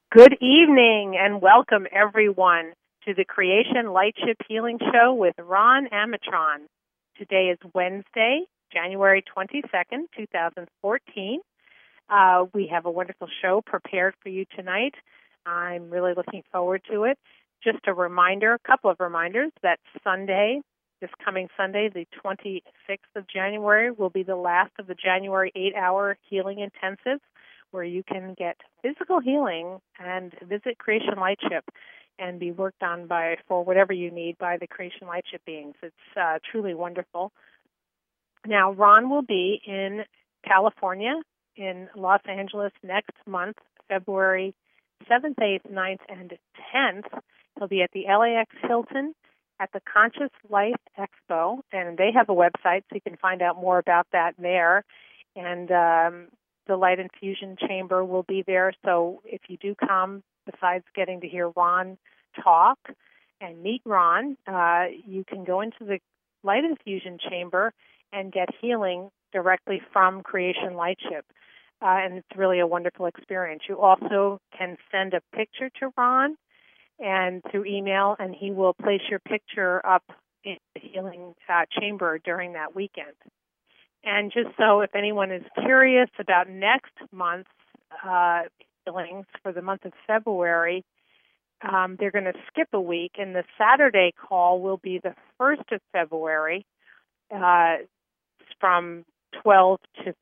Good evening and welcome everyone to the Creation Lightship Healing Show with Ron Amatron. Today is Wednesday, January 22nd, 2014. We have a wonderful show prepared for you tonight. I'm really looking forward to it. Just a reminder, a couple of reminders, that Sunday, this coming Sunday, the 26th of January, will be the last of the January 8-hour healing intensive, where you can get physical healing and visit Creation Lightship and be worked on for whatever you need by the Creation Lightship beings. It's truly wonderful. Now, Ron will be in California, in Los Angeles next month, February 7th, 8th, 9th, and 10th. He'll be at the LAX Hilton at the Conscious Life Expo, and they have a website, so you can find out more about that there. And the Light Infusion Chamber will be there, so if you do come, besides getting to hear Ron talk and meet Ron, you can go into the Light Infusion Chamber and get healing directly from Creation Lightship, and it's really a wonderful experience. You also can send a picture to Ron and through email, and he will place your picture up in the healing chamber during that weekend. And just so if anyone is curious about next month's healings for the month of February, they're going to skip a week, and the Saturday call will be the 1st of February from 1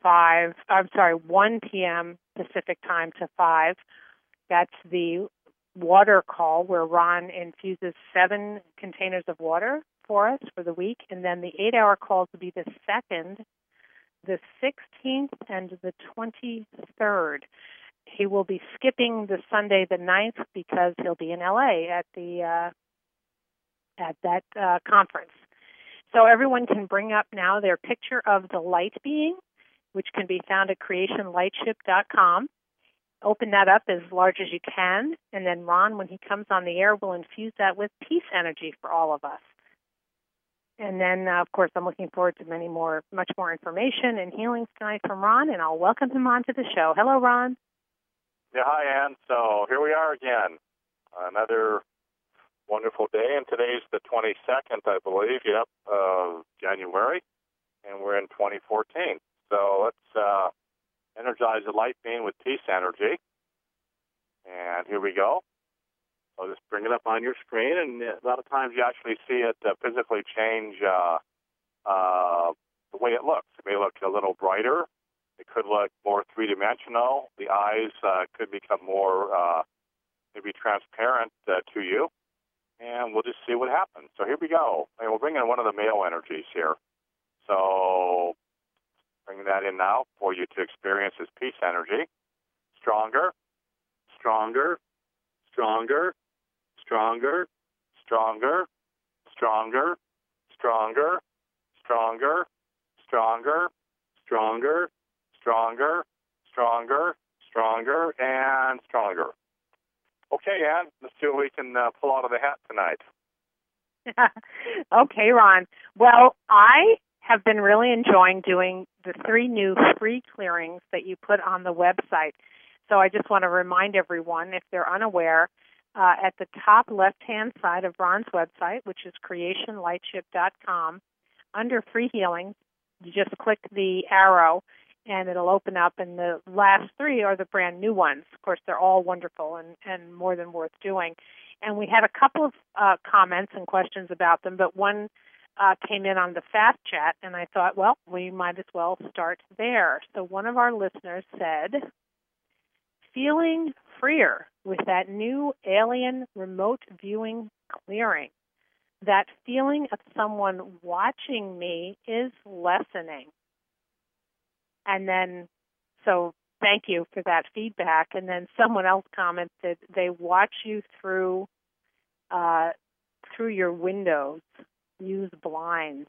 p.m. Pacific time to 5. That's the water call where Ron infuses 7 containers of water for us for the week, and then the 8-hour calls will be the 2nd, the 16th, and the 23rd. He will be skipping the Sunday the 9th because he'll be in LA at that conference. So everyone can bring up now their picture of the light being, which can be found at creationlightship.com. Open that up as large as you can, and then Ron, when he comes on the air, will infuse that with peace energy for all of us. And then, of course, I'm looking forward to much more information and healings tonight from Ron, and I'll welcome him onto the show. Hello, Ron. Yeah, hi, Ann. So here we are again, another wonderful day, and today's the 22nd, I believe, January, and we're in 2014. So let's energize the light being with peace energy, and here we go. I'll just bring it up on your screen, and a lot of times you actually see it physically change the way it looks. It may look a little brighter. It could look more three-dimensional. The eyes could become more maybe transparent to you, and we'll just see what happens. So here we go. And we'll bring in one of the male energies here. So bring that in now for you to experience this peace energy. Stronger, stronger, stronger, stronger, stronger, stronger, stronger, stronger, stronger, stronger, stronger, stronger, stronger, and stronger. Okay, Ann, let's see what we can pull out of the hat tonight. Okay, Ron. Well, I have been really enjoying doing the 3 new free clearings that you put on the website. So I just want to remind everyone, if they're unaware, at the top left-hand side of Ron's website, which is creationlightship.com, under free healings, you just click the arrow, and it'll open up, and the last 3 are the brand new ones. Of course, they're all wonderful and more than worth doing. And we had a couple of comments and questions about them, but one came in on the fast chat, and I thought, well, we might as well start there. So one of our listeners said, feeling freer with that new alien remote viewing clearing. That feeling of someone watching me is lessening. And then, so thank you for that feedback. And then someone else commented, they watch you through your windows, use blinds.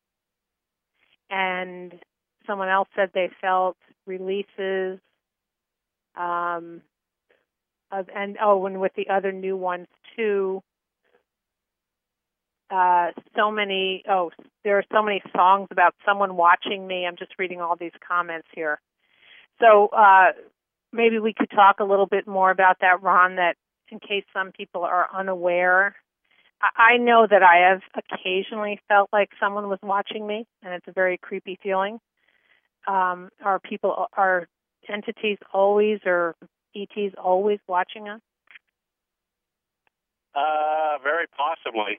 And someone else said they felt releases, and with the other new ones too, there are so many songs about someone watching me. I'm just reading all these comments here. So maybe we could talk a little bit more about that, Ron, that in case some people are unaware. I know that I have occasionally felt like someone was watching me, and it's a very creepy feeling. Are entities always, or ETs always watching us? Very possibly.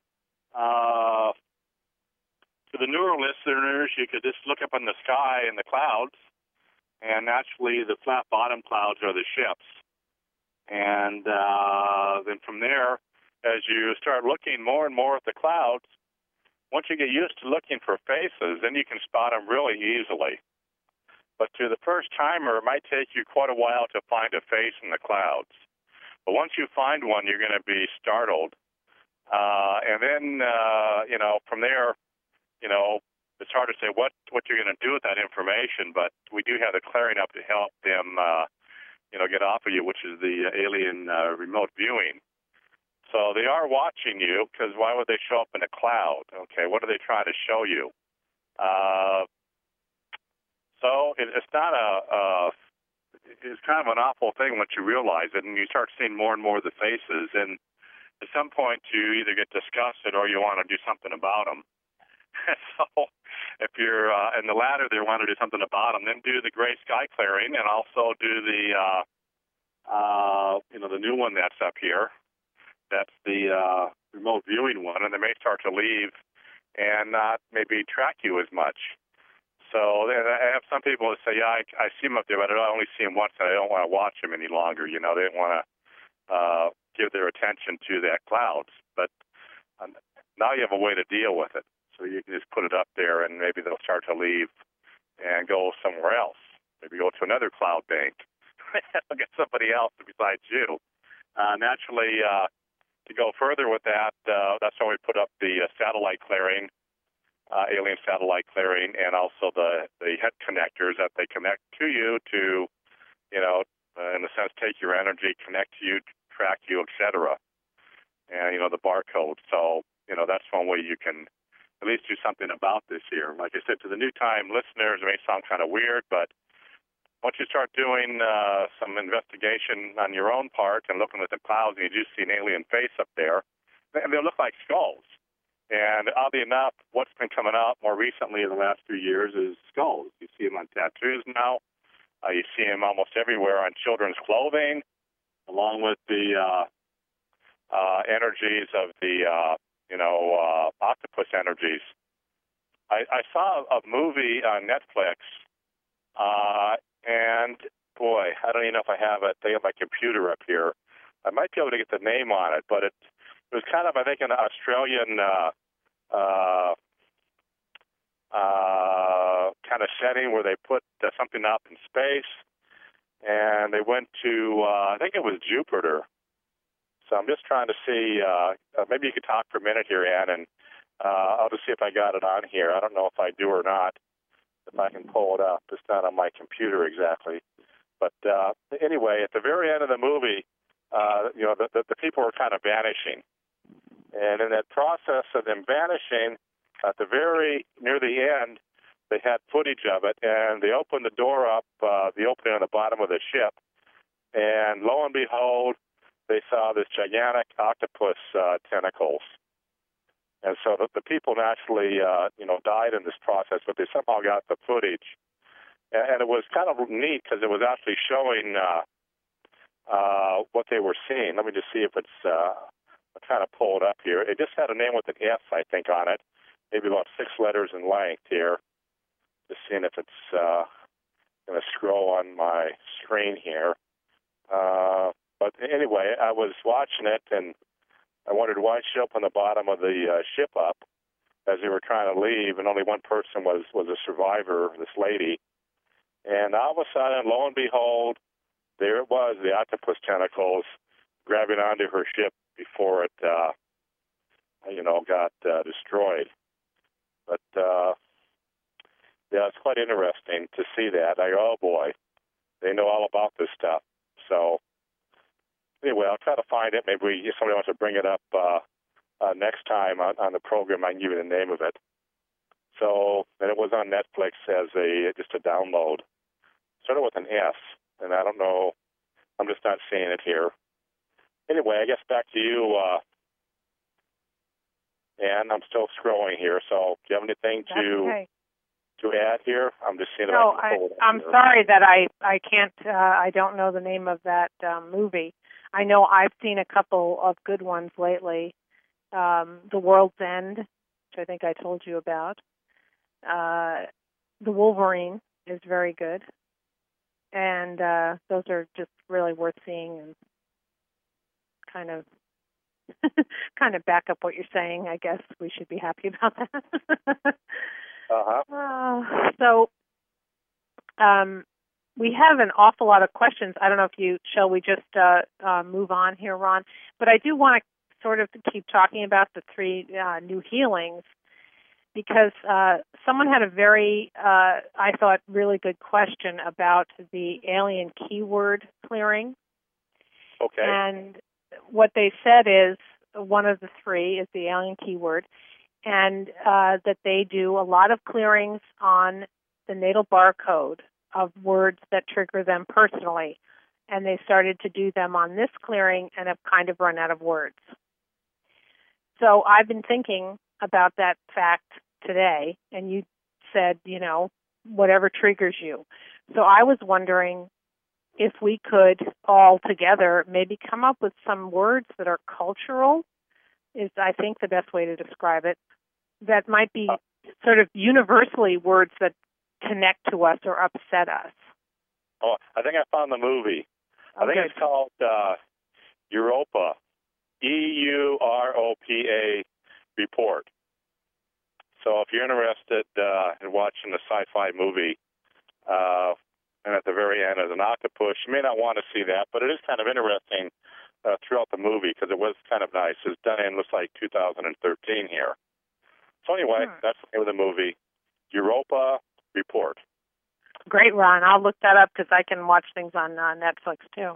To the newer listeners, you could just look up in the sky in the clouds, and naturally the flat bottom clouds are the ships. And then from there, as you start looking more and more at the clouds, once you get used to looking for faces, then you can spot them really easily. But to the first timer, it might take you quite a while to find a face in the clouds. But once you find one, you're going to be startled. And then, from there, it's hard to say what you're going to do with that information, but we do have the clearing up to help them, get off of you, which is the alien remote viewing. So they are watching you, because why would they show up in a cloud? Okay, what are they trying to show you? So it's not it's kind of an awful thing once you realize it, and you start seeing more and more of the faces, and at some point you either get disgusted or you want to do something about them. So if you're in the latter, they want to do something about them, then do the gray sky clearing, and also do the the new one that's up here. That's the remote viewing one, and they may start to leave and not maybe track you as much. So I have some people that say, yeah, I see them up there, but I only see them once, and I don't want to watch them any longer. They don't want to give their attention to that clouds. But now you have a way to deal with it. So you can just put it up there, and maybe they'll start to leave and go somewhere else. Maybe go to another cloud bank. They'll get somebody else besides you. Naturally, to go further with that, that's why we put up the satellite clearing, alien satellite clearing, and also the head connectors that they connect to you to, in a sense, take your energy, connect to you, track you, etc. And, the barcode. So, that's one way you can at least do something about this here. Like I said, to the new time listeners, it may sound kind of weird, but once you start doing some investigation on your own part and looking at the clouds, and you do see an alien face up there, and they look like skulls. And oddly enough, what's been coming out more recently in the last few years is skulls. You see them on tattoos now. You see them almost everywhere on children's clothing, along with the energies of the, octopus energies. I saw a movie on Netflix, and boy, I don't even know if I have it. They have my computer up here. I might be able to get the name on it, but it was kind of, I think, an Australian kind of setting where they put something up in space, and they went to, I think it was Jupiter. So I'm just trying to see, maybe you could talk for a minute here, Ann, and I'll just see if I got it on here. I don't know if I do or not, if I can pull it up. It's not on my computer exactly. But anyway, at the very end of the movie, the people were kind of vanishing. And in that process of them vanishing, at the near the end, they had footage of it, and they opened the door up, the opening on the bottom of the ship, and lo and behold, they saw this gigantic octopus tentacles. And so the people naturally, died in this process, but they somehow got the footage. And it was kind of neat because it was actually showing what they were seeing. Let me just see if it's, I'll kind of pull it up here. It just had a name with an S, I think, on it, maybe about 6 letters in length here. Just seeing if it's going to scroll on my screen here. But anyway, I was watching it, and I wondered why it showed up on the bottom of the ship up as they were trying to leave, and only one person was a survivor, this lady. And all of a sudden, lo and behold, there it was, the octopus tentacles grabbing onto her ship before it, got destroyed. But, yeah, it's quite interesting to see that. Oh, boy, they know all about this stuff. So, anyway, I'll try to find it. Maybe if somebody wants to bring it up next time on the program, I can give you the name of it. So, and it was on Netflix as just a download. Started with an S, and I don't know I'm just not seeing it here. Anyway, I guess back to you, Ann. I'm still scrolling here. So do you have anything to add here? I'm just seeing if I can pull it up I'm here. sorry that I can't, I don't know the name of that movie. I know I've seen a couple of good ones lately. The World's End, which I think I told you about. The Wolverine is very good. And those are just really worth seeing and kind of back up what you're saying. I guess we should be happy about that. So we have an awful lot of questions. I don't know if shall we just move on here, Ron? But I do want to sort of keep talking about the three new healings because someone had a very, I thought, really good question about the alien keyword clearing. Okay. And what they said is one of the three is the alien keyword, and that they do a lot of clearings on the natal barcode of words that trigger them personally. And they started to do them on this clearing and have kind of run out of words. So I've been thinking about that fact today, and you said, whatever triggers you. So I was wondering if we could all together maybe come up with some words that are cultural, is I think the best way to describe it, that might be sort of universally words that connect to us or upset us. Oh, I think I found the movie. I think it's called Europa, EUROPA Report. So if you're interested in watching the sci-fi movie, and at the very end there's an octopus, you may not want to see that, but it is kind of interesting throughout the movie because it was kind of nice. It's done in, looks like 2013 here. So anyway, that's the name of the movie, Europa Report. Great, Ron. I'll look that up because I can watch things on Netflix too.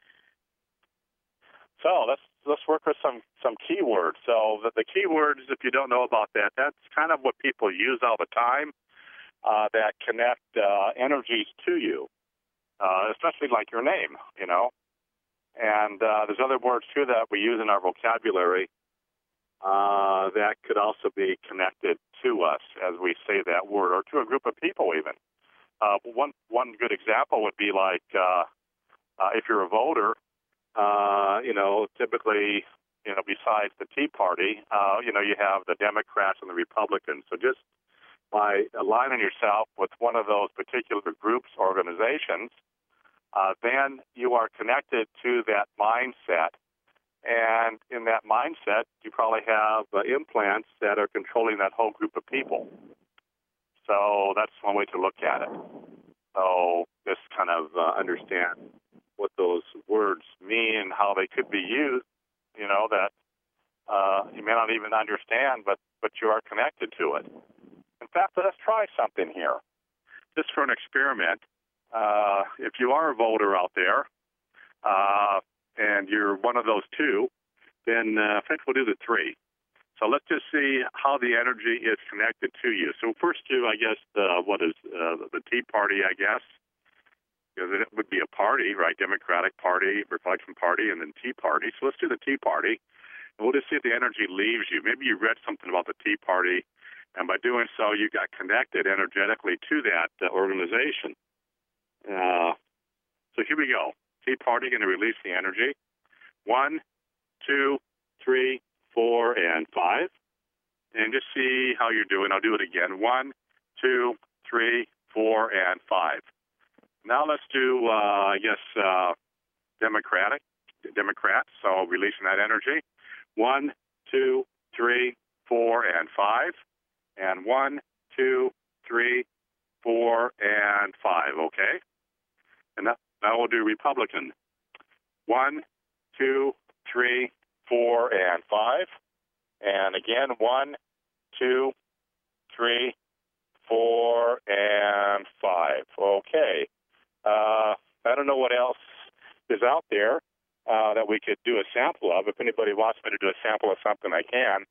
So let's work with some keywords. So the keywords, if you don't know about that, that's kind of what people use all the time that connect energies to you, especially like your name, And there's other words too that we use in our vocabulary that could also be connected to us as we say that word, or to a group of people even. One good example would be like if you're a voter, typically, besides the Tea Party, you have the Democrats and the Republicans. So just by aligning yourself with one of those particular groups, organizations, then you are connected to that mindset. And in that mindset, you probably have implants that are controlling that whole group of people. So that's one way to look at it. So just kind of understand what those words mean and how they could be used, that you may not even understand, but you are connected to it. In fact, let's try something here, just for an experiment. If you are a voter out there, and you're one of those two, then I think we'll do the three. So let's just see how the energy is connected to you. So first do, I guess, the Tea Party, I guess, because it would be a party, right? Democratic Party, Republican Party, and then Tea Party. So let's do the Tea Party, and we'll just see if the energy leaves you. Maybe you read something about the Tea Party, and by doing so, you got connected energetically to that organization. So here we go. Tea Party going to release the energy. 1, 2, 3, 4, and 5. And just see how you're doing. I'll do it again. 1, 2, 3, 4, and 5. Now let's do, Democrats. So releasing that energy. 1, 2, 3, 4, and 5. And 1, 2, 3, 4, and 5. Okay. And now we'll do Republican. 1, 2, 3, 4, and 5. And again, 1, 2, 3, 4, and 5. Okay. I don't know what else is out there that we could do a sample of. If anybody wants me to do a sample of something, I can.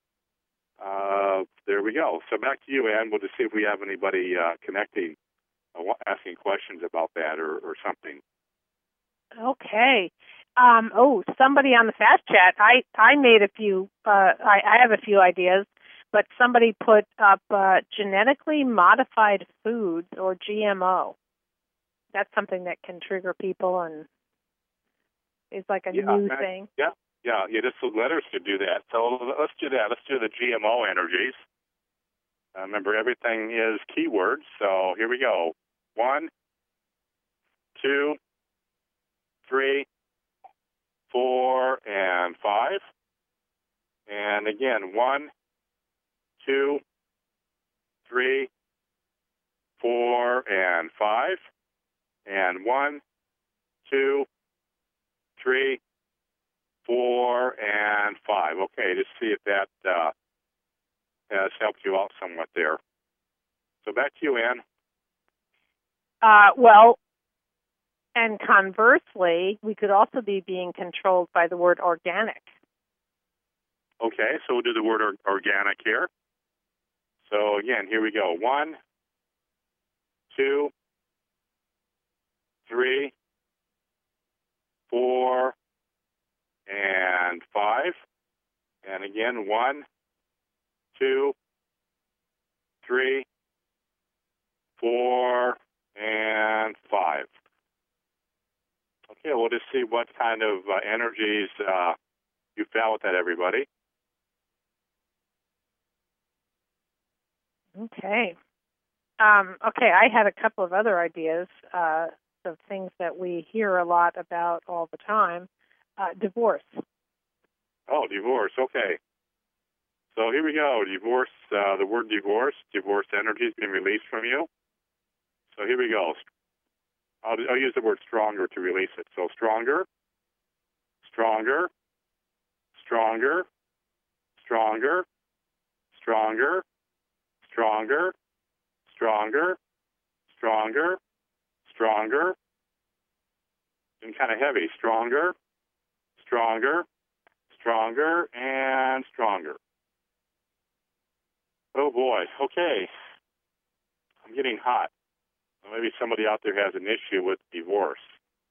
There we go. So back to you, Ann. We'll just see if we have anybody connecting asking questions about that or something. Okay. Somebody on the fast chat. I made a few. I have a few ideas, but somebody put up genetically modified foods or GMO. That's something that can trigger people and is like a new thing. Yeah. Just the letters could do that. So let's do that. Let's do the GMO energies. Remember, everything is keywords. So here we go. 1, 2, 3, 4, and 5. And again, 1, 2, 3, 4, and 5. And 1, 2, 3, 4, and 5. Okay, just see if that has helped you out somewhat there. So back to you, Ann. Well, and conversely, we could also be being controlled by the word organic. Okay, so we'll do the word organic here. So again, here we go. 1, 2, 3, 4, and 5. And again, 1, 2, 3, 4, and 5. Okay, we'll just see what kind of energies you found with that, everybody. Okay. I had a couple of other ideas of things that we hear a lot about all the time. Divorce. Oh, divorce. Okay. So here we go. Divorce. The word divorce energy has been released from you. So here we go. I'll use the word stronger to release it. So stronger, stronger, stronger, stronger, stronger, stronger, stronger, stronger, stronger, and kind of heavy. Stronger, stronger, stronger, and stronger. Oh boy. Okay. I'm getting hot. Maybe somebody out there has an issue with divorce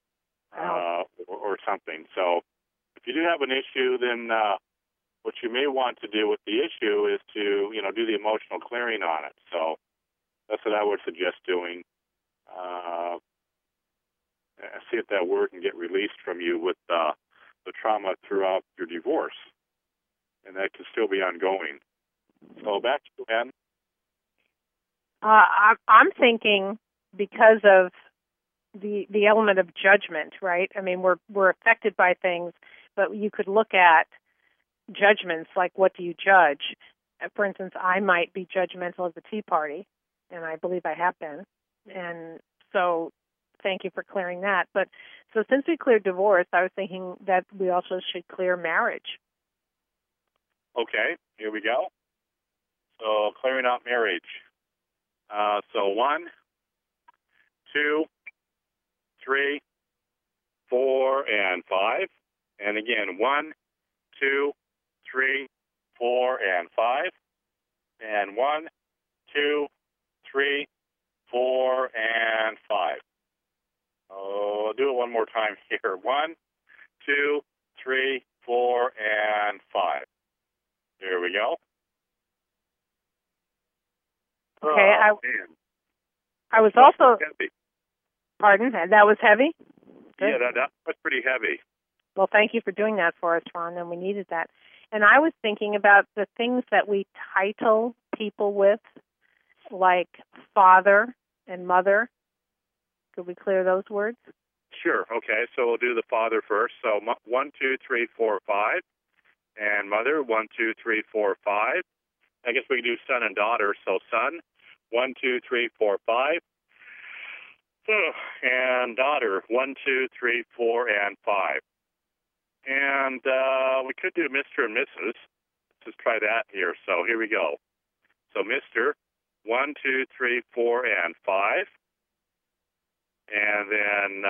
or something. So if you do have an issue, then what you may want to do with the issue is to, do the emotional clearing on it. So that's what I would suggest doing. See if that word can get released from you with the trauma throughout your divorce. And that can still be ongoing. So back to you, Ann. I'm thinking because of the element of judgment, right? I mean, we're affected by things, but you could look at judgments like, what do you judge? For instance, I might be judgmental of the Tea Party, and I believe I have been. And so thank you for clearing that. But so since we cleared divorce, I was thinking that we also should clear marriage. Okay, here we go. So clearing out marriage. So 1, 2, 3, 4, and 5. And again, 1, 2, 3, 4, and 5. And 1, 2, 3, 4, and 5. Oh, I'll do it one more time here. 1, 2, 3, 4, and 5. There we go. Okay, I was also... Heavy. Pardon? That was heavy? Good. Yeah, that was pretty heavy. Well, thank you for doing that for us, Ron, and we needed that. And I was thinking about the things that we title people with, like father and mother. Could we clear those words? Sure. Okay, so we'll do the father first. So 1, 2, 3, 4, 5. And mother, 1, 2, 3, 4, 5. I guess we can do son and daughter. So son, 1, 2, 3, 4, 5. And daughter, 1, 2, 3, 4, and 5. And we could do Mr. and Mrs. Let's just try that here. So here we go. So Mr., 1, 2, 3, 4, and 5. And then,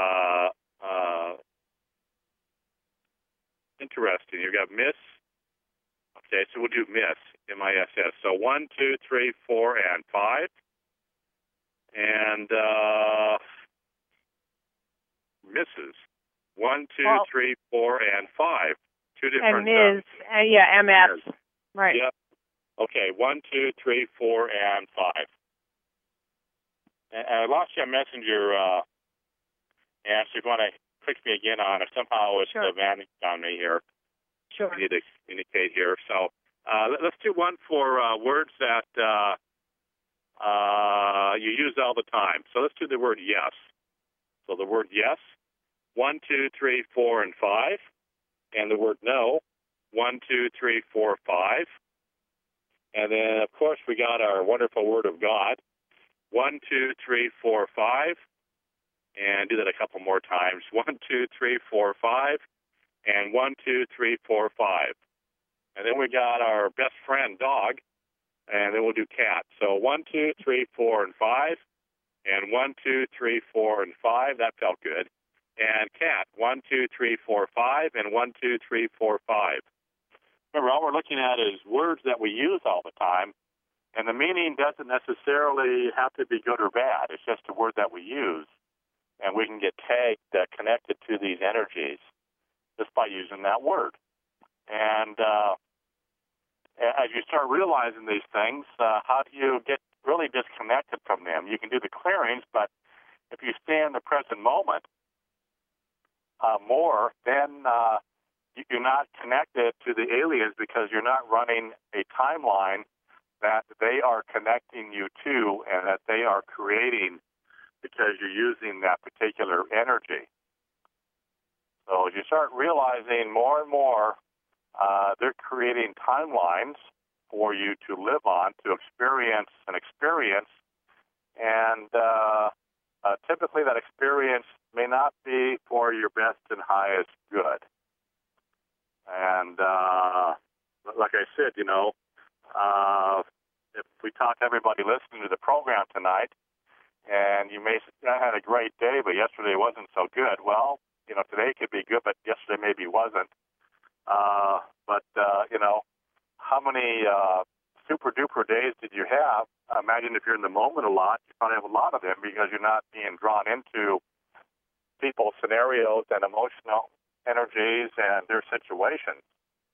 interesting, you got Miss. Okay, so we'll do Miss, M-I-S-S. So 1, 2, 3, 4, and 5. And And Mrs. 1, 2, 3, 4, and 5. Two different. And Ms. MS. Ms. Right. Yep. Okay, 1, 2, 3, 4, and 5. And I lost you on Messenger, and so if you want to click me again on it, somehow it's vanished on me here. Sure. I need to indicate here. So let's do one for words that you use all the time. So let's do the word yes. So the word yes, 1, 2, 3, 4, and 5. And the word no, 1, 2, 3, 4, 5. And then, of course, we got our wonderful word of God, 1, 2, 3, 4, 5. And do that a couple more times. 1, 2, 3, 4, 5. And 1, 2, 3, 4, 5. And then we got our best friend, dog. And then we'll do cat. So 1, 2, 3, 4, and 5. And 1, 2, 3, 4, and 5. That felt good. And cat, 1, 2, 3, 4, 5. And 1, 2, 3, 4, 5. Remember, all we're looking at is words that we use all the time. And the meaning doesn't necessarily have to be good or bad. It's just a word that we use. And we can get tagged, connected to these energies just by using that word. And as you start realizing these things, how do you get really disconnected from them? You can do the clearings, but if you stay in the present moment more, then you're not connected to the aliens because you're not running a timeline that they are connecting you to and that they are creating because you're using that particular energy. So as you start realizing more and more, they're creating timelines for you to live on, to experience an experience, and typically that experience may not be for your best and highest good. And like I said, if we talk to everybody listening to the program tonight, and you may say, I had a great day, but yesterday wasn't so good. Well, today could be good, but yesterday maybe wasn't. How many super-duper days did you have? Imagine if you're in the moment a lot, you probably have a lot of them because you're not being drawn into people's scenarios and emotional energies and their situations.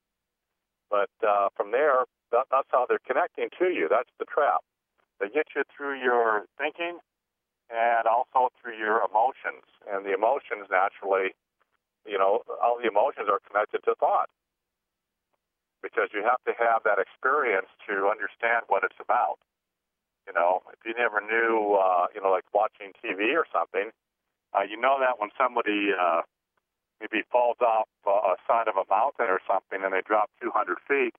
But from there, that's how they're connecting to you. That's the trap. They get you through your thinking and also through your emotions. And the emotions naturally, all the emotions are connected to thought. Because you have to have that experience to understand what it's about. If you never knew, like watching TV or something, you know that when somebody maybe falls off a side of a mountain or something and they drop 200 feet,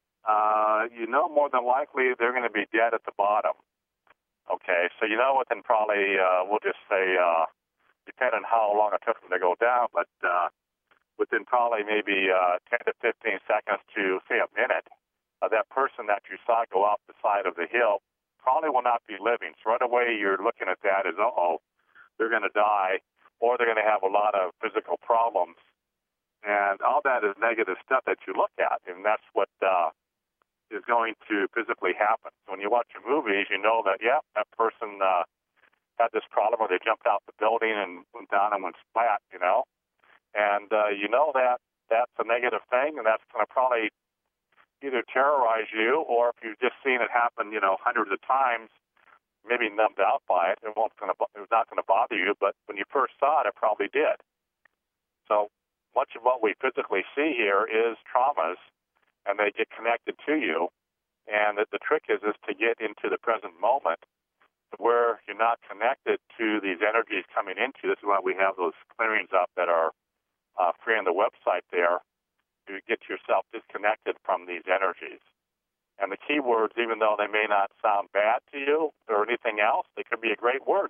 more than likely they're going to be dead at the bottom. Okay, so within probably, we'll just say, depending on how long it took them to go down, but within probably maybe 10 to 15 seconds to, say, a minute, that person that you saw go off the side of the hill probably will not be living. So right away you're looking at that as, they're going to die, or they're going to have a lot of physical problems. And all that is negative stuff that you look at, and that's what is going to physically happen. So when you watch your movies, you know that, that person had this problem, or they jumped out the building and went down and went splat, And that that's a negative thing, and that's going to probably either terrorize you, or if you've just seen it happen, hundreds of times, maybe numbed out by it, it's not going to bother you. But when you first saw it, it probably did. So much of what we physically see here is traumas, and they get connected to you. And the trick is to get into the present moment, where you're not connected to these energies coming into. This is why we have those clearings up that are free on the website there, to get yourself disconnected from these energies. And the key words, even though they may not sound bad to you or anything else, they could be a great word,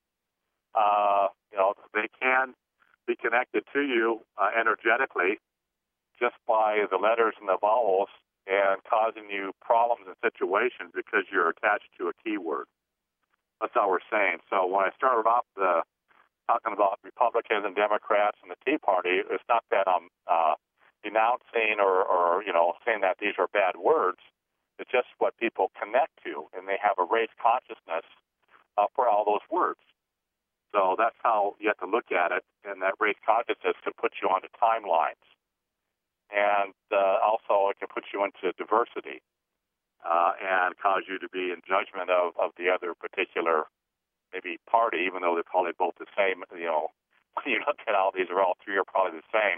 they can be connected to you energetically just by the letters and the vowels, and causing you problems and situations because you're attached to a keyword. That's all we're saying. So when I started off talking about Republicans and Democrats and the Tea Party, it's not that I'm denouncing or saying that these are bad words. It's just what people connect to, and they have a race consciousness for all those words. So that's how you have to look at it, and that race consciousness can put you onto timelines. And also it can put you into diversity and cause you to be in judgment of the other particular maybe party, even though they're probably both the same. When you look at all these, all three are probably the same,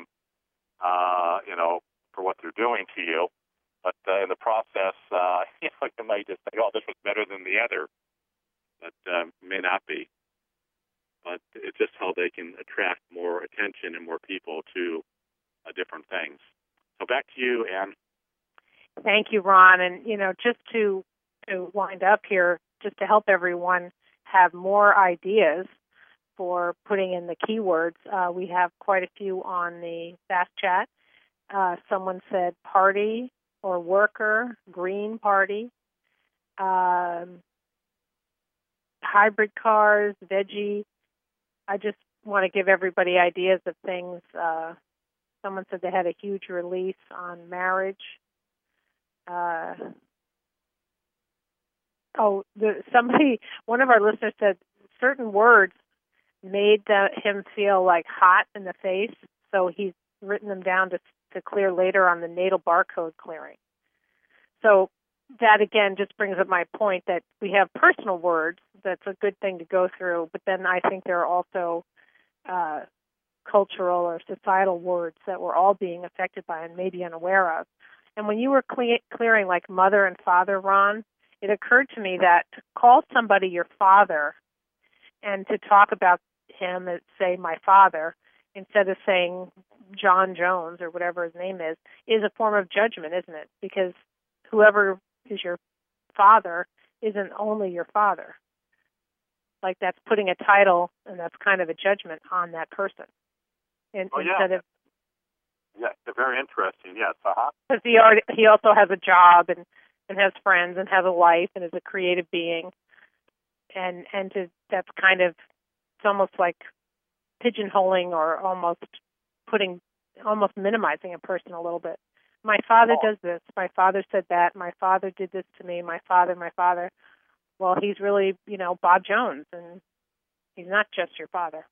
for what they're doing to you. But in the process, you might just think, oh, this was better than the other. But may not be. But it's just how they can attract more attention and more people to different things. So back to you, Ann. Thank you, Ron. And, just to wind up here, just to help everyone have more ideas for putting in the keywords, we have quite a few on the Fast Chat. Someone said party or worker, green party, hybrid cars, veggie. I just want to give everybody ideas of things. Someone said they had a huge release on marriage. One of our listeners said certain words made him feel like hot in the face, so he's written them down to clear later on the natal barcode clearing. So that, again, just brings up my point that we have personal words. That's a good thing to go through, but then I think there are also cultural or societal words that we're all being affected by and maybe unaware of. And when you were clearing like mother and father, Ron, it occurred to me that to call somebody your father and to talk about him as, say, my father, instead of saying John Jones or whatever his name is a form of judgment, isn't it? Because whoever is your father isn't only your father. Like that's putting a title, and that's kind of a judgment on that person. Instead of very interesting. Yes, because he also has a job and has friends and has a life and is a creative being, and that's kind of, it's almost like pigeonholing or almost minimizing a person a little bit. My father does this. My father said that. My father did this to me. My father. Well, he's really, Bob Jones, and he's not just your father.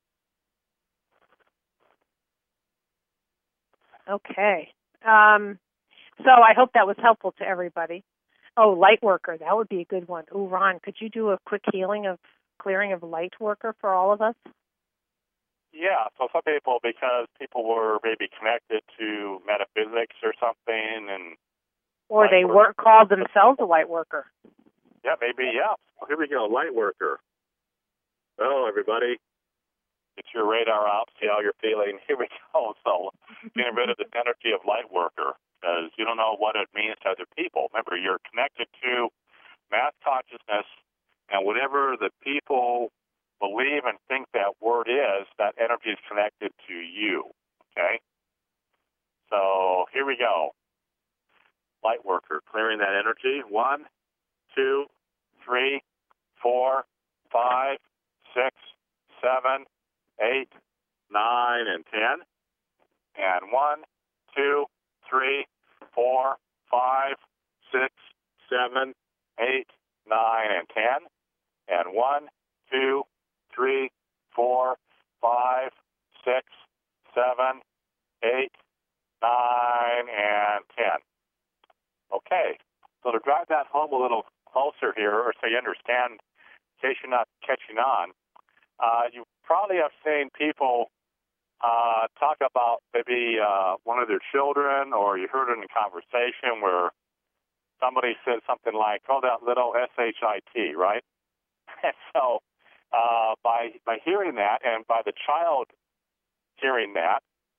Okay. So I hope that was helpful to everybody. Oh, light worker, that would be a good one. Ooh, Ron, could you do a quick clearing of light worker for all of us? Yeah, so some people, because people were maybe connected to metaphysics or something, or they called themselves a light worker. Yeah, maybe, yeah. Well, here we go, light worker. Hello, everybody. Get your radar out, see how you're feeling. Here we go. So getting rid of the energy of light worker, because you don't know what it means to other people. Remember, you're connected to mass consciousness, and whatever the people believe and think that word is, that energy is connected to you, okay? So here we go. Light worker, clearing that energy. 1, 2, 3, 4, 5, 6, 7, 8, 9, and 10. And 1, 2, 3, 4, 5, 6, 7, 8, 9, and 10. And 1, 2, 3, 4, 5, 6, 7, 8, 9, and 10. Okay, so to drive that home a little closer here, or so you understand, in case you're not catching on, you probably have seen people talk about maybe one of their children, or you heard it in a conversation where somebody said something like, oh, that little S-H-I-T, right? And so by hearing that, and by the child hearing that,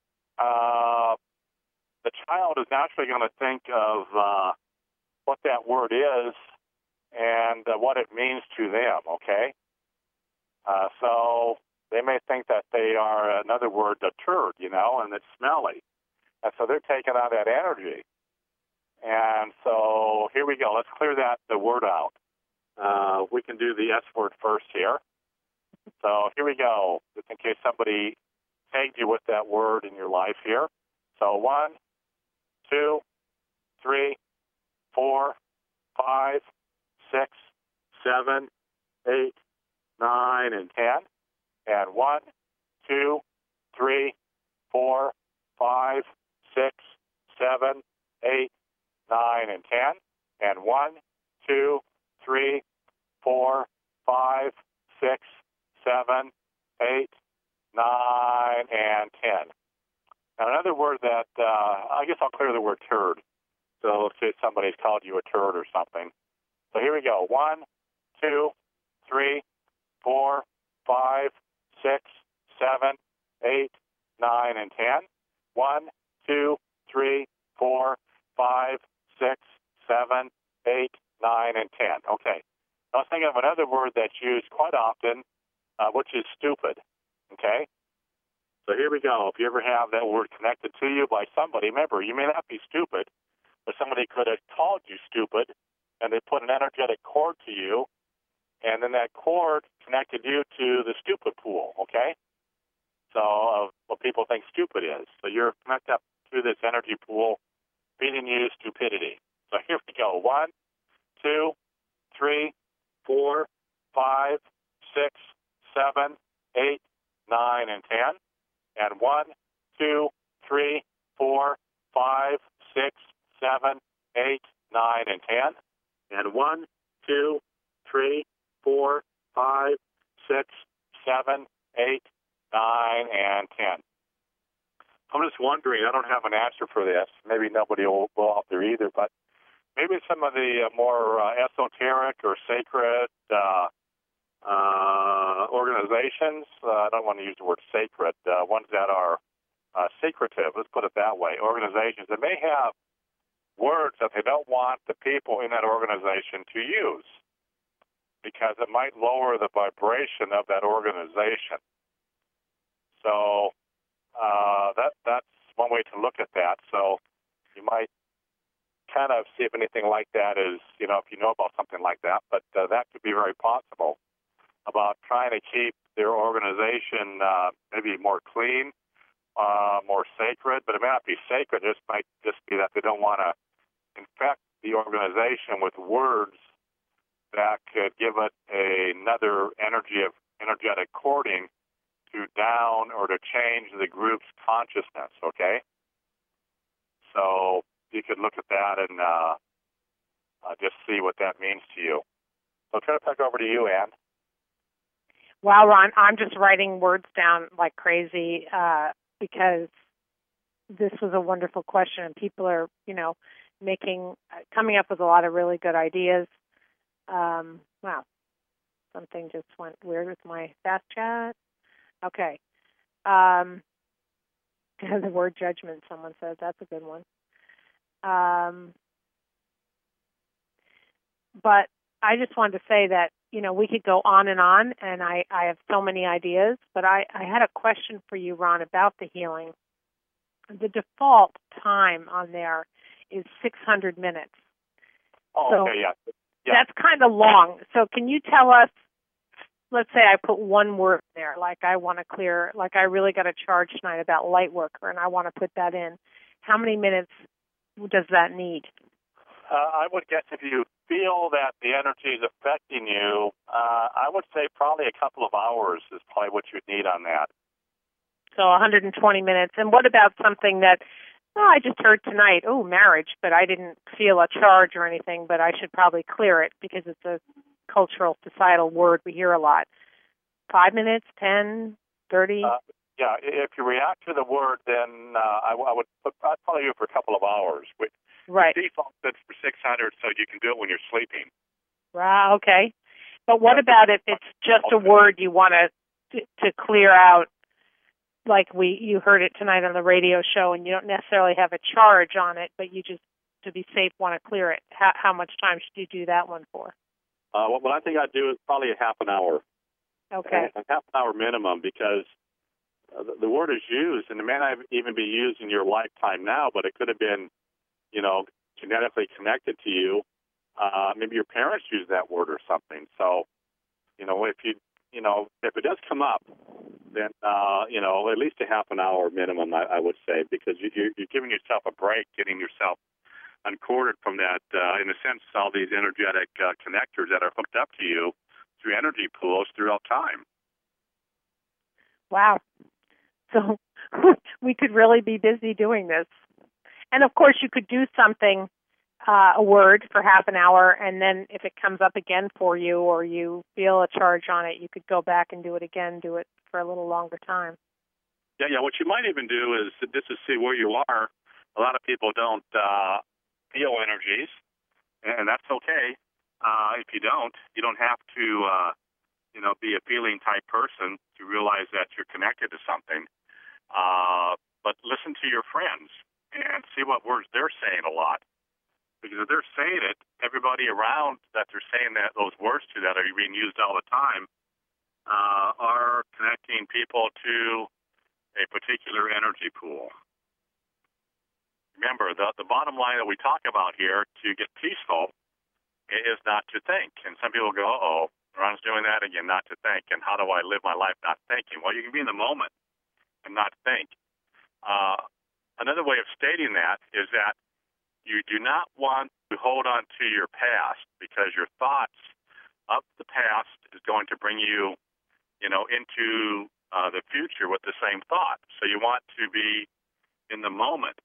the child is naturally going to think of what that word is and what it means to them, okay? So they may think that they are, another word, a turd, and it's smelly. And so they're taking on that energy. And so here we go. Let's clear the word out. We can do the S word first here. So here we go, just in case somebody tagged you with that word in your life here. So 1, 2, 3, 4, 5, 6, 7, 8, 9, and 10. And 1, 2, 3, 4, 5, 6, 7, 8, 9, and 10. And 1, 2, 3, 4, 5, 6, 7, 8, 9, and 10. And another word that, I guess I'll clear the word turd. So let's say somebody's called you a turd or something. So here we go. 1, 2, 3, 4, 5, 6, 7, 8, 9, and 10. 1, 2, 3, 4, 5, 6, 7, 8, 9, and 10. Okay. I was thinking of another word that's used quite often, which is stupid. Okay? So here we go. If you ever have that word connected to you by somebody, remember, you may not be stupid, but somebody could have called you stupid, and they put an energetic cord to you, and then that cord connected you to the stupid pool, okay? So what people think stupid is. So you're connected up to this energy pool, feeding you stupidity. So here we go. 1, 2, 3, 4, 5, 6, 7, 8, 9, and 10. And 1, 2, 3, 4, 5, 6, 7, 8, 9, and 10. And 1, 2, 3, 4, 5, 6, 7, 8, 9, and 10. I'm just wondering, I don't have an answer for this. Maybe nobody will go out there either, but maybe some of the more esoteric or sacred organizations, I don't want to use the word sacred, ones that are secretive, let's put it that way, organizations that may have words that they don't want the people in that organization to use because it might lower the vibration of that organization. So that's one way to look at that. So you might kind of see if anything like that is, if you know about something like that, but that could be very possible about trying to keep their organization maybe more clean, more sacred, but it may not be sacred. It might just be that they don't want to infect the organization with words that could give it another energetic cording to down or to change the group's consciousness, okay? So you could look at that and just see what that means to you. So I'll turn it back over to you, Ann. Wow, Ron, I'm just writing words down like crazy because this was a wonderful question, and people are, coming up with a lot of really good ideas. Wow, something just went weird with my fast chat. Okay. The word judgment, someone says, that's a good one. But I just wanted to say that, we could go on, and I have so many ideas, but I had a question for you, Ron, about the healing. The default time on there is 600 minutes. Oh, so okay, yeah. That's kind of long. So can you tell us, let's say I put one word there, like I want to clear, like I really got a charge tonight about light worker, and I want to put that in. How many minutes does that need? I would guess if you feel that the energy is affecting you, I would say probably a couple of hours is probably what you'd need on that. So 120 minutes. And what about something that, I just heard tonight, marriage, but I didn't feel a charge or anything, but I should probably clear it because it's a cultural, societal word we hear a lot. 5 minutes, 10, 30? Yeah, if you react to the word, then I'd probably do it for a couple of hours. Right. The default is for 600, so you can do it when you're sleeping. Wow, okay. But what about if it's just a word you want to clear out, like you heard it tonight on the radio show, and you don't necessarily have a charge on it, but you just, to be safe, want to clear it? How much time should you do that one for? What I think I'd do is probably a half an hour. Okay. A half an hour minimum, because the word is used, and it may not even be used in your lifetime now, but it could have been, genetically connected to you. Maybe your parents used that word or something. So, if it does come up, then, at least a half an hour minimum, I would say, because you're giving yourself a break, getting yourself uncorded from that, in a sense, all these energetic connectors that are hooked up to you, through energy pools throughout time. Wow. So we could really be busy doing this. And of course, you could do something, a word for half an hour, and then if it comes up again for you or you feel a charge on it, you could go back and do it again, do it for a little longer time. Yeah. What you might even do is just to see where you are. A lot of people don't feel energies, and that's okay. If you don't have to, be a feeling type person to realize that you're connected to something. But listen to your friends and see what words they're saying a lot. Because if they're saying it, everybody around that they're saying those words to that are being used all the time are connecting people to a particular energy pool. Remember, the bottom line that we talk about here to get peaceful is not to think. And some people go, uh-oh, Ron's doing that again, not to think. And how do I live my life not thinking? Well, you can be in the moment and not think. Another way of stating that is that you do not want to hold on to your past because your thoughts of the past is going to bring you, into the future with the same thought. So you want to be in the moment.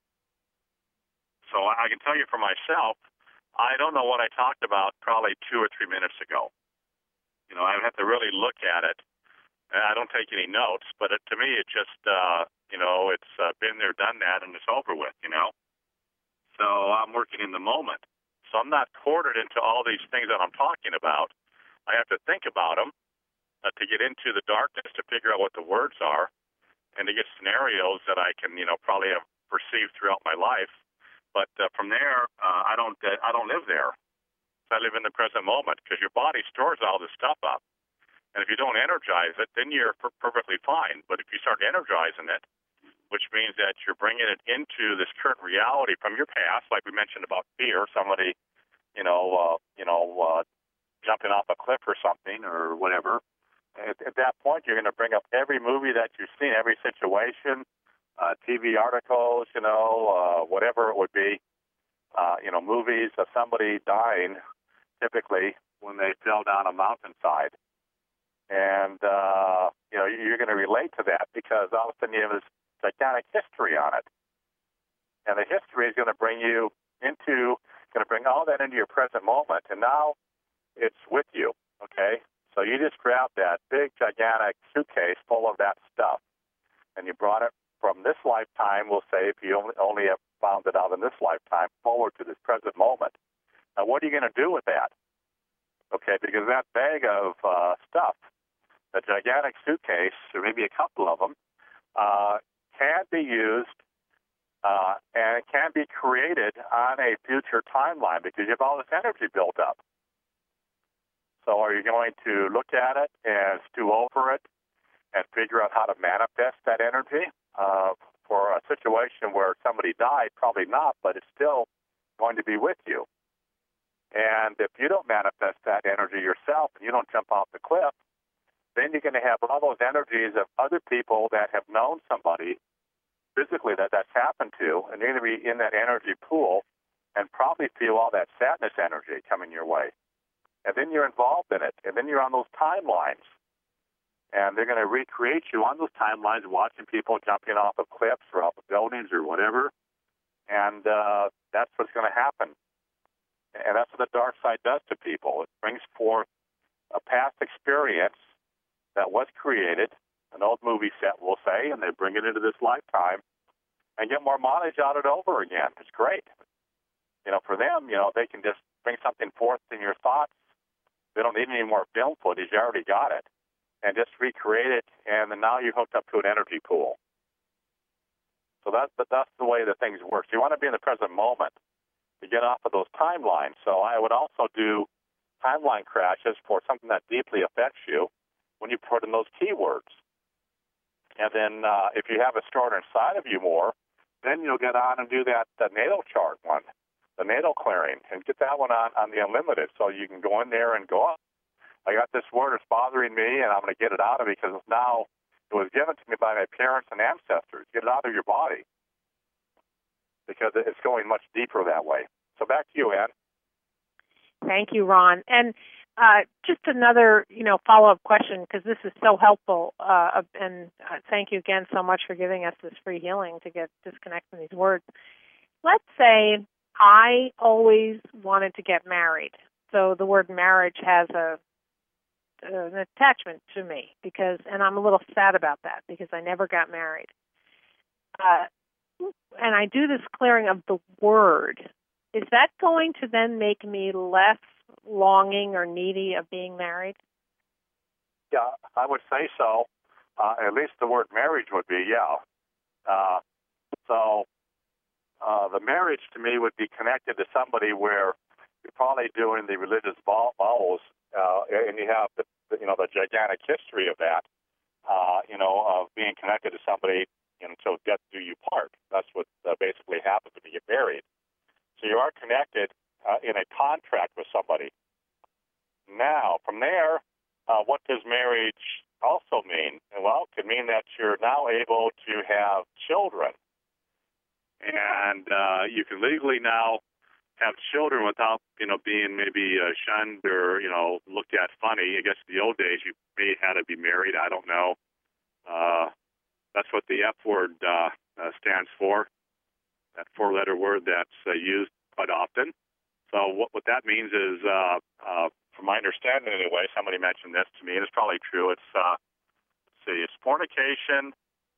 So I can tell you for myself, I don't know what I talked about probably 2 or 3 minutes ago. I have to really look at it. And I don't take any notes, but to me, it just, it's been there, done that, and it's over with, So I'm working in the moment. So I'm not quartered into all these things that I'm talking about. I have to think about them to get into the darkness to figure out what the words are and to get scenarios that I can, probably have perceived throughout my life. But from there, I don't live there. So I live in the present moment because your body stores all this stuff up. And if you don't energize it, then you're perfectly fine. But if you start energizing it, which means that you're bringing it into this current reality from your past, like we mentioned about fear, somebody, jumping off a cliff or something or whatever. At that point, you're going to bring up every movie that you've seen, every situation, TV articles, whatever it would be, movies of somebody dying, typically when they fell down a mountainside. And, you're going to relate to that because all of a sudden you have this gigantic history on it. And the history is going to bring all that into your present moment. And now it's with you, okay? So you just grabbed that big, gigantic suitcase full of that stuff, and you brought it from this lifetime, we'll say, if you only have found it out in this lifetime, forward to this present moment. Now, what are you going to do with that? Okay, because that bag of stuff, the gigantic suitcase, or maybe a couple of them, can be used and it can be created on a future timeline because you have all this energy built up. So are you going to look at it and stew over it and figure out how to manifest that energy? For a situation where somebody died, probably not, but it's still going to be with you. And if you don't manifest that energy yourself and you don't jump off the cliff, then you're going to have all those energies of other people that have known somebody physically that's happened to, and you're going to be in that energy pool and probably feel all that sadness energy coming your way. And then you're involved in it, and then you're on those timelines. And they're going to recreate you on those timelines, watching people jumping off of cliffs or off of buildings or whatever. And that's what's going to happen. And that's what the dark side does to people. It brings forth a past experience that was created, an old movie set, we'll say, and they bring it into this lifetime and get more mileage out of it over again. It's great. For them, they can just bring something forth in your thoughts. They don't need any more film footage. You already got it. And just recreate it, and then now you're hooked up to an energy pool. So that's the way that things work. So you want to be in the present moment to get off of those timelines. So I would also do timeline crashes for something that deeply affects you when you put in those keywords. And then if you have it stored inside of you more, then you'll get on and do the natal chart one, the natal clearing, and get that one on the unlimited. So you can go in there and go, I got this word, it's bothering me, and I'm going to get it out of me because now it was given to me by my parents and ancestors. Get it out of your body because it's going much deeper that way. So back to you, Ann. Thank you, Ron. And Just another, follow-up question, because this is so helpful, and thank you again so much for giving us this free healing to get disconnected from these words. Let's say I always wanted to get married, so the word marriage has an attachment to me, and I'm a little sad about that because I never got married. And I do this clearing of the word. Is that going to then make me less longing or needy of being married? Yeah, I would say so. At least the word marriage would be, yeah. So the marriage to me would be connected to somebody where you're probably doing the religious vows, and you have the gigantic history of that, of being connected to somebody until death do you part. That's what basically happens when you get married. So you are connected in a contract with somebody. Now, from there, what does marriage also mean? Well, it could mean that you're now able to have children. And you can legally now have children without, being maybe shunned or, looked at funny. I guess in the old days you may have had to be married. I don't know. That's what the F word stands for, that four-letter word that's used quite often. So what that means is, from my understanding anyway, somebody mentioned this to me, and it's probably true. It's, it's fornication.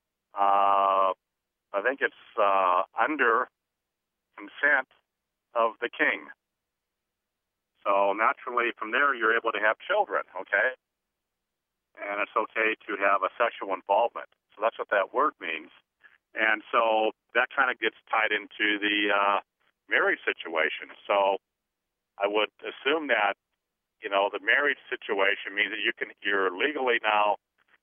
I think it's under consent of the king. So naturally, from there, you're able to have children, okay? And it's okay to have a sexual involvement. So that's what that word means. And so that kind of gets tied into the marriage situation. So I would assume that, the marriage situation means that you're legally now,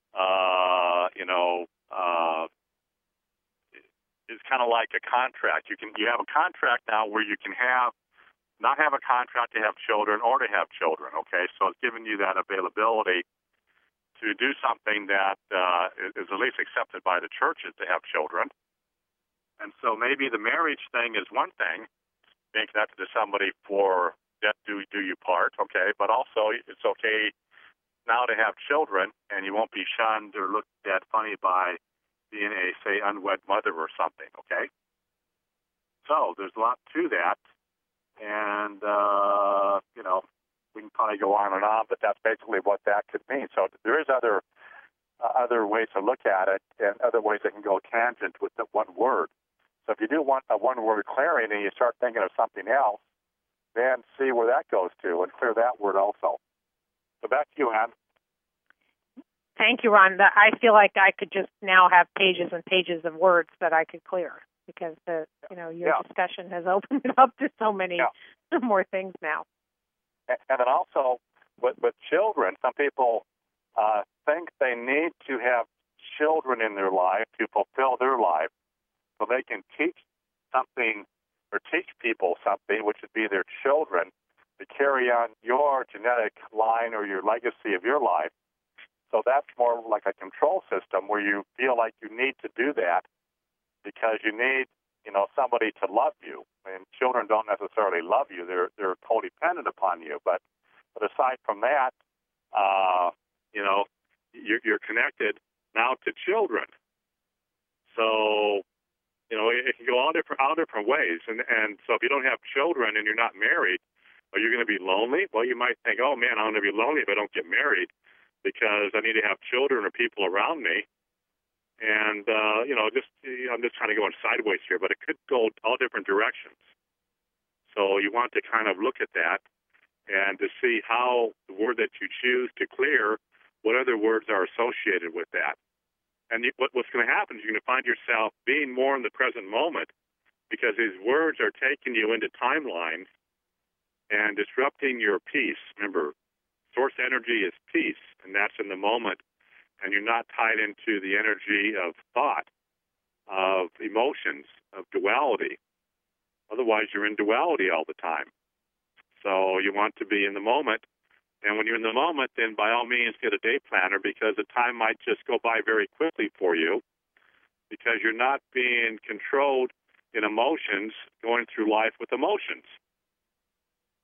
it's kind of like a contract. You have a contract now where you can not have a contract to have children or to have children, okay? So it's giving you that availability to do something that is at least accepted by the churches to have children. And so maybe the marriage thing is one thing, being connected to somebody for death do you part, okay? But also it's okay now to have children, and you won't be shunned or looked at funny by being a, say, unwed mother or something, okay? So there's a lot to that, and, we can probably go on and on, but that's basically what that could mean. So there is other ways to look at it and other ways that can go tangent with the one word. So if you do want a one-word clearing and you start thinking of something else, then see where that goes to and clear that word also. So back to you, Ann. Thank you, Ron. I feel like I could just now have pages and pages of words that I could clear because your discussion has opened it up to so many more things now. And then also with children, some people think they need to have children in their life to fulfill their life so they can teach something or teach people something, which would be their children, to carry on your genetic line or your legacy of your life. So that's more like a control system where you feel like you need to do that because you need, somebody to love you. And children don't necessarily love you; they're codependent upon you. But aside from that, you're connected now to children. So it can go all different ways. And so if you don't have children and you're not married, are you going to be lonely? Well, you might think, oh man, I'm going to be lonely if I don't get married, because I need to have children or people around me. And, I'm just kind of going sideways here, but it could go all different directions. So you want to kind of look at that and to see how the word that you choose to clear, what other words are associated with that. And what's going to happen is you're going to find yourself being more in the present moment because these words are taking you into timelines and disrupting your peace. Remember, source energy is peace, and that's in the moment, and you're not tied into the energy of thought, of emotions, of duality. Otherwise, you're in duality all the time. So you want to be in the moment, and when you're in the moment, then by all means get a day planner because the time might just go by very quickly for you because you're not being controlled in emotions, going through life with emotions.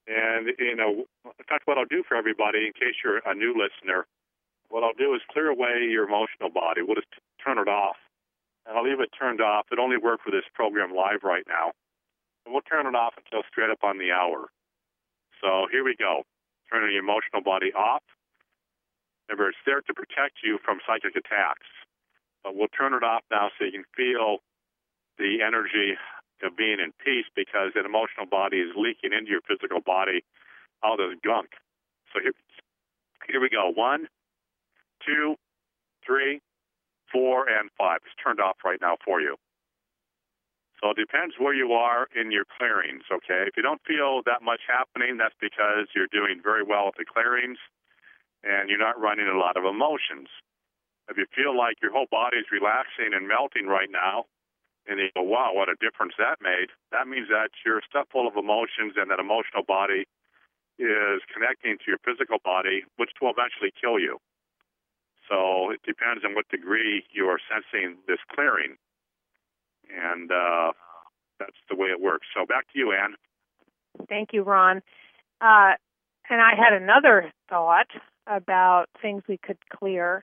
And, in fact, what I'll do for everybody, in case you're a new listener, what I'll do is clear away your emotional body. We'll just turn it off. And I'll leave it turned off. It only works for this program live right now. And we'll turn it off until straight up on the hour. So here we go. Turning the emotional body off. Remember, it's there to protect you from psychic attacks. But we'll turn it off now so you can feel the energy of being in peace, because that emotional body is leaking into your physical body, all this gunk. So here we go. 1, 2, 3, 4, and 5. It's turned off right now for you. So it depends where you are in your clearings, okay? If you don't feel that much happening, that's because you're doing very well with the clearings and you're not running a lot of emotions. If you feel like your whole body is relaxing and melting right now, and you go, wow, what a difference that made, that means that you're stuck full of emotions and that emotional body is connecting to your physical body, which will eventually kill you. So it depends on what degree you are sensing this clearing. And that's the way it works. So back to you, Ann. Thank you, Ron. And I had another thought about things we could clear.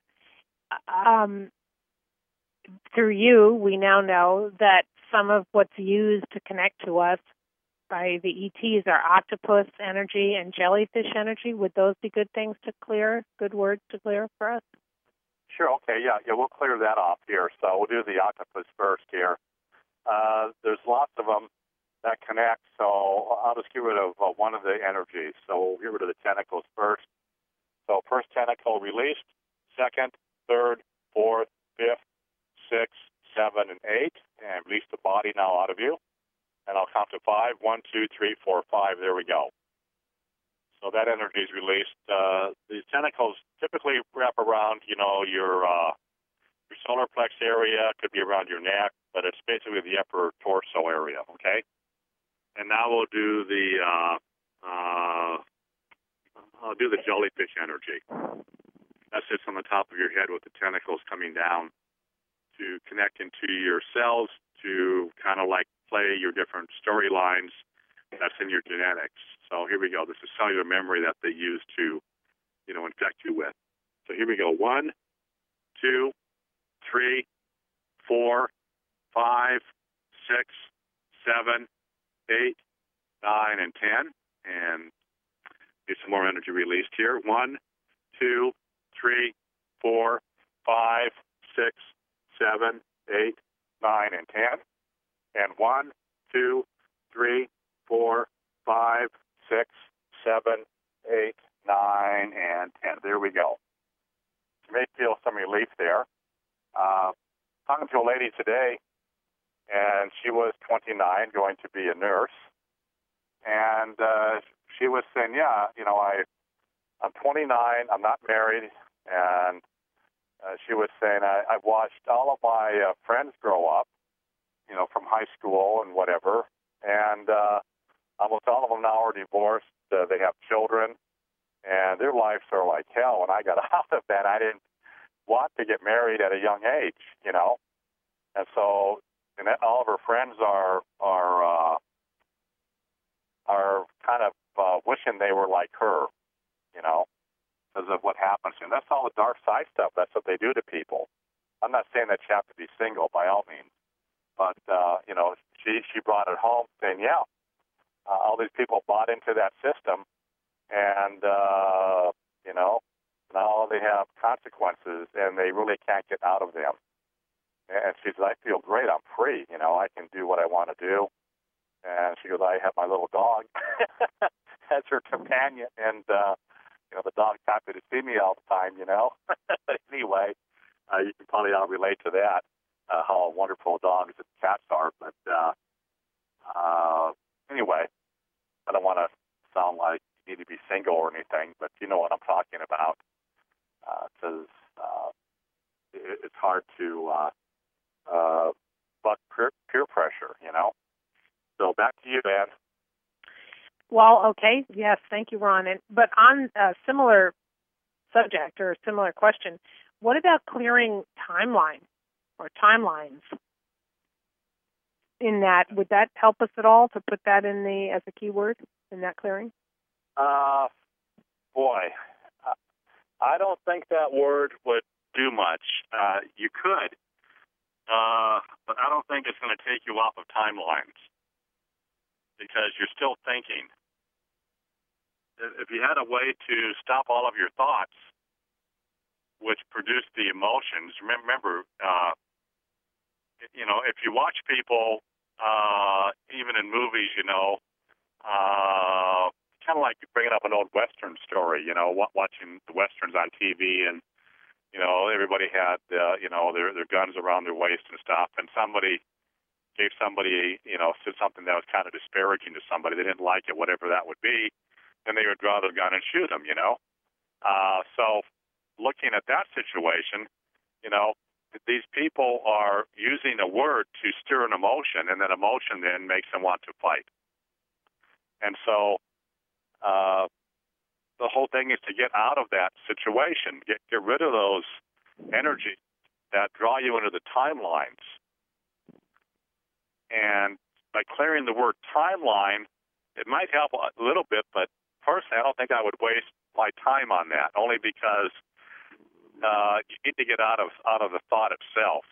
Through you, we now know that some of what's used to connect to us by the ETs are octopus energy and jellyfish energy. Would those be good things to clear, good words to clear for us? Sure, okay, yeah, we'll clear that off here. So we'll do the octopus first here. There's lots of them that connect, so I'll just get rid of one of the energies. So we'll get rid of the tentacles first. So first tentacle released, second, third, fourth, fifth, 6, 7, and 8, and release the body now out of you. And I'll count to 5. 1, 2, 3, 4, 5. There we go. So that energy is released. These tentacles typically wrap around, your solar plex area. It could be around your neck, but it's basically the upper torso area. Okay. And now we'll do I'll do the jellyfish energy. That sits on the top of your head with the tentacles coming down to connect into your cells, to kind of like play your different storylines that's in your genetics. So here we go. This is cellular memory that they use to, infect you with. So here we go. 1, 2, 3, 4, 5, 6, 7, 8, 9, and 10. And get some more energy released here. 1, 2, 3, 4, 5, 6, 7, 8, 9, and 10. And 1, 2, 3, 4, 5, 6, 7, 8, 9, and 10. There we go. You may feel some relief there. Talking to a lady today, and she was 29, going to be a nurse. And she was saying, I'm 29, I'm not married, and she was saying, I've watched all of my friends grow up, from high school and whatever, and almost all of them now are divorced. They have children, and their lives are like hell. When I got out of that, I didn't want to get married at a young age, and so all of her friends are kind of wishing they were like her, because of what happens. And that's all the dark side stuff. That's what they do to people. I'm not saying that you have to be single by all means, but she brought it home saying, all these people bought into that system, and now they have consequences, and they really can't get out of them. And she says, I feel great. I'm free. I can do what I want to do. And she goes, I have my little dog as her companion, and the dog's happy to see me all the time, But anyway, you can probably all relate to that, how wonderful dogs and cats are. But anyway, I don't want to sound like you need to be single or anything, but you know what I'm talking about, because it's hard to buck peer pressure, So back to you, Dan. Well, okay. Yes, thank you, Ron. But on a similar subject or a similar question, what about clearing timeline or timelines? In that, would that help us at all to put that as a keyword in that clearing? Uh, boy, I don't think that word would do much. You could, but I don't think it's going to take you off of timelines because you're still thinking. If you had a way to stop all of your thoughts, which produce the emotions, remember, if you watch people, even in movies, kind of like bringing up an old Western story, watching the Westerns on TV, and, everybody had, their guns around their waist and stuff, and somebody gave somebody, said something that was kind of disparaging to somebody. They didn't like it, whatever that would be, then they would draw their gun and shoot them, So looking at that situation, these people are using a word to stir an emotion, and that emotion then makes them want to fight. And so the whole thing is to get out of that situation, get rid of those energies that draw you into the timelines. And by clearing the word timeline, it might help a little bit, but personally, I don't think I would waste my time on that, only because you need to get out of the thought itself,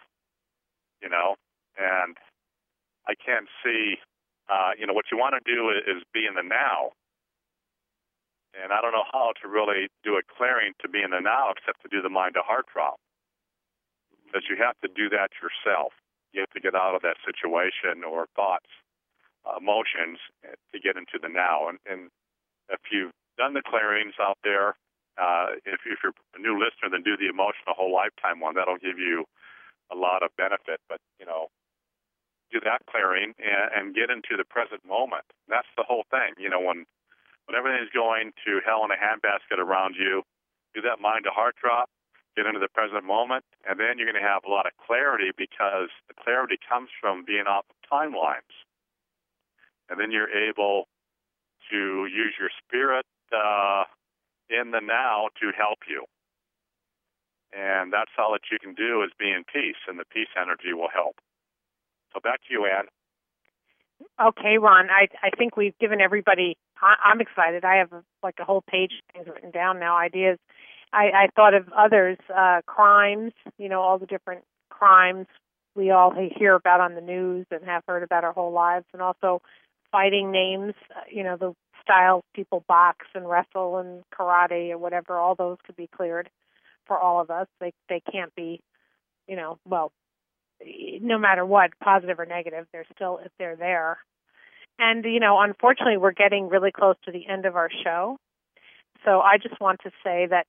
and I can't see, what you want to do is be in the now. And I don't know how to really do a clearing to be in the now except to do the mind to heart drop. Because you have to do that yourself. You have to get out of that situation or thoughts, emotions, to get into the now. And if you've done the clearings out there, if you're a new listener, then do the emotional whole lifetime one. That'll give you a lot of benefit. But, do that clearing and get into the present moment. That's the whole thing. When everything's going to hell in a handbasket around you, do that mind to heart drop, get into the present moment, and then you're going to have a lot of clarity, because the clarity comes from being off of timelines. And then you're able to use your spirit in the now to help you. And that's all that you can do, is be in peace, and the peace energy will help. So back to you, Ann. Okay, Ron, I think we've given everybody, I'm excited. I have a whole page of things written down now, ideas. I thought of others, crimes, all the different crimes we all hear about on the news and have heard about our whole lives, and also fighting names, the styles people box and wrestle and karate or whatever, all those could be cleared for all of us. They can't be, no matter what, positive or negative, they're still, if they're there. And, unfortunately, we're getting really close to the end of our show. So I just want to say that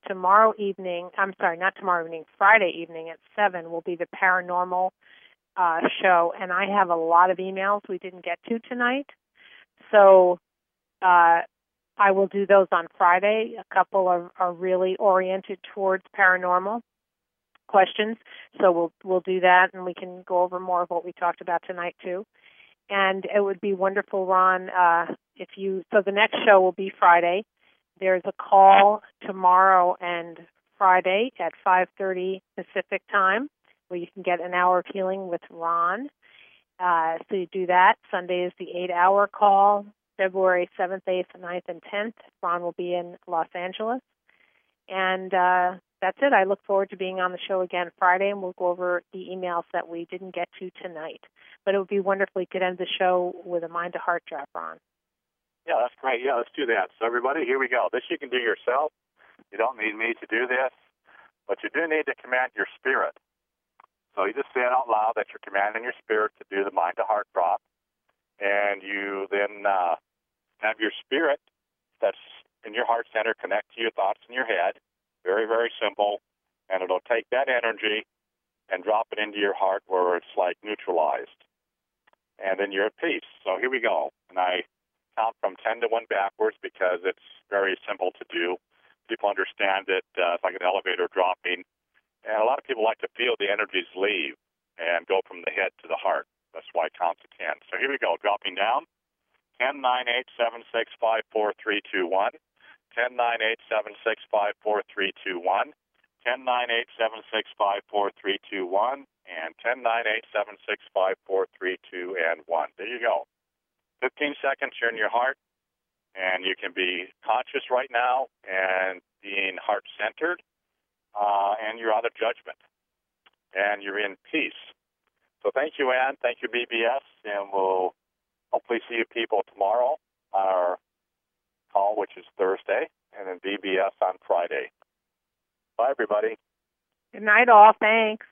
Friday evening at 7 will be the paranormal show. And I have a lot of emails we didn't get to tonight. So I will do those on Friday. A couple are really oriented towards paranormal questions, so we'll do that, and we can go over more of what we talked about tonight too. And it would be wonderful, Ron, so the next show will be Friday. There's a call tomorrow and Friday at 5:30 Pacific time, where you can get an hour of healing with Ron. So you do that. Sunday is the 8-hour call, February 7th, 8th, 9th, and 10th. Ron will be in Los Angeles. And that's it. I look forward to being on the show again Friday, and we'll go over the emails that we didn't get to tonight. But it would be wonderful if we could end the show with a mind to heart drop, Ron. Yeah, that's great. Yeah, let's do that. So everybody, here we go. This you can do yourself. You don't need me to do this, but you do need to command your spirit. So you just say it out loud that you're commanding your spirit to do the mind to heart drop, and you then have your spirit that's in your heart center connect to your thoughts in your head. Very, very simple. And it'll take that energy and drop it into your heart where it's like neutralized. And then you're at peace. So here we go. And I count from 10 to 1 backwards because it's very simple to do. People understand it. It's like an elevator dropping. And a lot of people like to feel the energies leave and go from the head to the heart. That's why I count to 10. So here we go. Dropping down. 10, 9, 8, 7, 6, 5, 4, 3, 2, 1. 10, 9, 8, 7, 6, 5, 4, 3, 2, 1. 10, 9, 8, 7, 6, 5, 4, 3, 2, 1. And 10, 9, 8, 7, 6, 5, 4, 3, 2, and 1. There you go. 15 seconds, you're in your heart. And you can be conscious right now and being heart-centered, and you're out of judgment, and you're in peace. So thank you, Ann. Thank you, BBS, and we'll hopefully see you people tomorrow on our call, which is Thursday, and then BBS on Friday. Bye, everybody. Good night, all. Thanks.